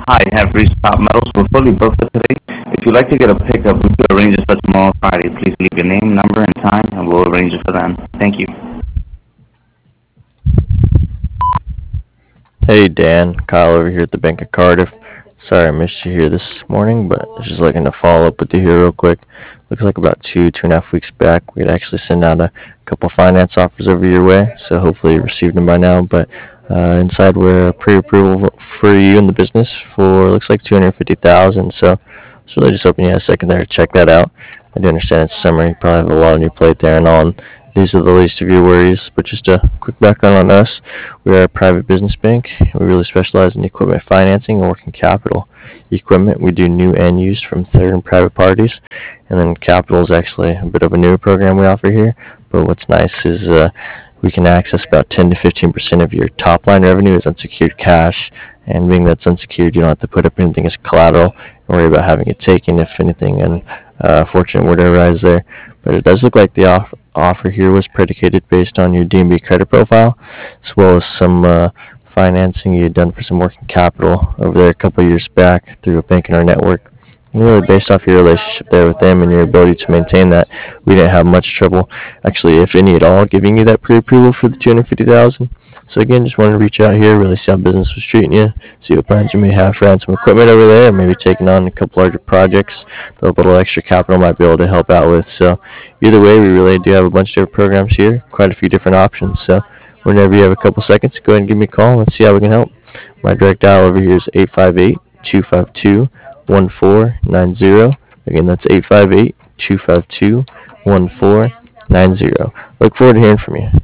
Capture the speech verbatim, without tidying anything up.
Hi, you have reached Top Metals. We're fully booked for today. If you'd like to get a pickup, we could arrange it for tomorrow, Friday. Please leave your name, number, and time, and we'll arrange it for then. Thank you. Hey Dan, Kyle over here at the Bank of Cardiff. Sorry I missed you here this morning, but I was just looking to follow up with you here real quick. Looks like about two, two and a half weeks back, we'd actually send out a couple finance offers over your way, so hopefully you received them by now. But uh, inside we're pre-approval for you in the business for looks like two hundred fifty thousand dollars. So I was really just hoping you had a second there to check that out. I do understand it's summer, you probably have a lot on your plate there and all. And these are the least of your worries, but just a quick background on us. We are a private business bank. We really specialize in equipment financing and working capital. Equipment, we do new and used from third and private parties. And then capital is actually a bit of a newer program we offer here. But what's nice is uh, we can access about ten to fifteen percent of your top line revenue as unsecured cash. And being that's unsecured, you don't have to put up anything as collateral and worry about having it taken if anything unfortunate were to arise there. But it does look like the off- offer here was predicated based on your D and B credit profile, as well as some uh, financing you had done for some working capital over there a couple of years back through a bank in our network. And really, based off your relationship there with them and your ability to maintain that, we didn't have much trouble, actually, if any at all, giving you that pre-approval for the two hundred fifty thousand dollars. So again, just wanted to reach out here, really see how business was treating you, see what plans you may have for adding some equipment over there, maybe taking on a couple larger projects that a little extra capital might be able to help out with. So either way, we really do have a bunch of different programs here, quite a few different options. So whenever you have a couple seconds, go ahead and give me a call and let's see how we can help. My direct dial over here is eight five eight, two five two, one four nine zero. Again, that's eight five eight, two five two, one four nine zero. Look forward to hearing from you.